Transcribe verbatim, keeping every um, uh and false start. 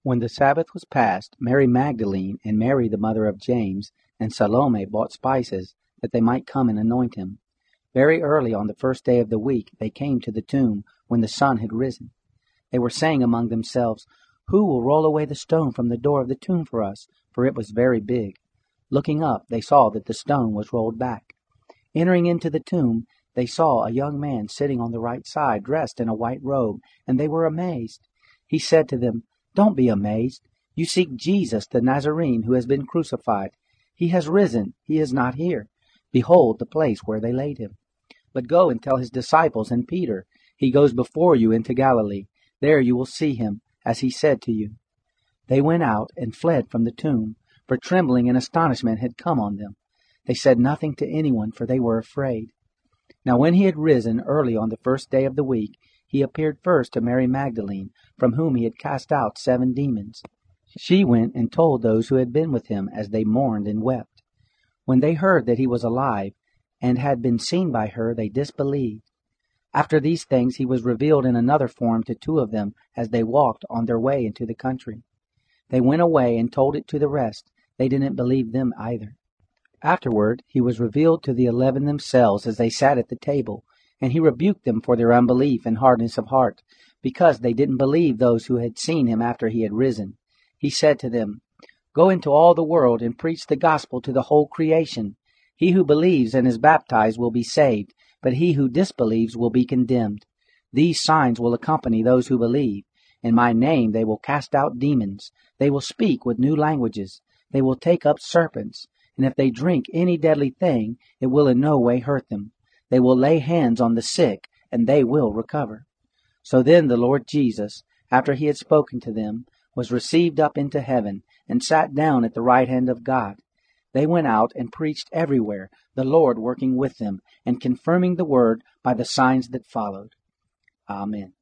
When the Sabbath was past, Mary Magdalene and Mary the mother of James and Salome bought spices, that they might come and anoint him. Very early on the first day of the week they came to the tomb when the sun had risen. They were saying among themselves, "Who will roll away the stone from the door of the tomb for us?" For it was very big. Looking up, they saw that the stone was rolled back. Entering into the tomb, they saw a young man sitting on the right side, dressed in a white robe, and they were amazed. He said to them, "Don't be amazed. You seek Jesus the Nazarene, who has been crucified. He has risen. He is not here. Behold the place where they laid him. But go and tell his disciples and Peter, he goes before you into Galilee. There you will see him, as he said to you." They went out and fled from the tomb, for trembling and astonishment had come on them. They said nothing to anyone, for they were afraid. Now when he had risen early on the first day of the week, he appeared first to Mary Magdalene, from whom he had cast out seven demons. She went and told those who had been with him, as they mourned and wept. When they heard that he was alive, and had been seen by her, they disbelieved. After these things he was revealed in another form to two of them, as they walked on their way into the country. They went away and told it to the rest. They didn't believe them either. Afterward he was revealed to the eleven themselves, as they sat at the table, and he rebuked them for their unbelief and hardness of heart, because they didn't believe those who had seen him after he had risen. He said to them, "Go into all the world and preach the gospel to the whole creation. He who believes and is baptized will be saved, but he who disbelieves will be condemned. These signs will accompany those who believe. In my name they will cast out demons. They will speak with new languages. They will take up serpents. And if they drink any deadly thing, it will in no way hurt them. They will lay hands on the sick, and they will recover." So then the Lord Jesus, after he had spoken to them, was received up into heaven, and sat down at the right hand of God. They went out and preached everywhere, the Lord working with them, and confirming the word by the signs that followed. Amen.